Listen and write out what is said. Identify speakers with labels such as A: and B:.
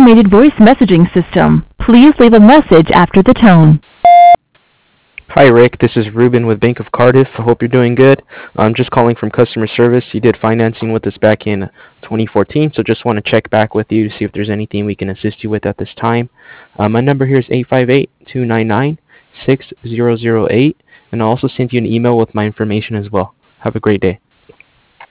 A: automated voice messaging system. Please leave a message after the tone.
B: Hi Rick, this is Ruben with Bank of Cardiff. I hope you're doing good. I'm just calling from customer service. You did financing with us back in 2014, so just want to check back with you to see if there's anything we can assist you with at this time. My number here is 858-299-6008, and I'll also send you an email with my information as well. Have a great day.